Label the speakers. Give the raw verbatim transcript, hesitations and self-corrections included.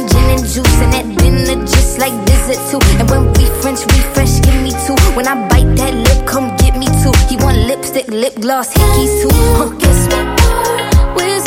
Speaker 1: gin and juice and that dinner just like dessert too. And when we French refresh, give me two. When I bite that lip, come get me two. He want lipstick, lip gloss, hickeys too. Huh, guess what? We're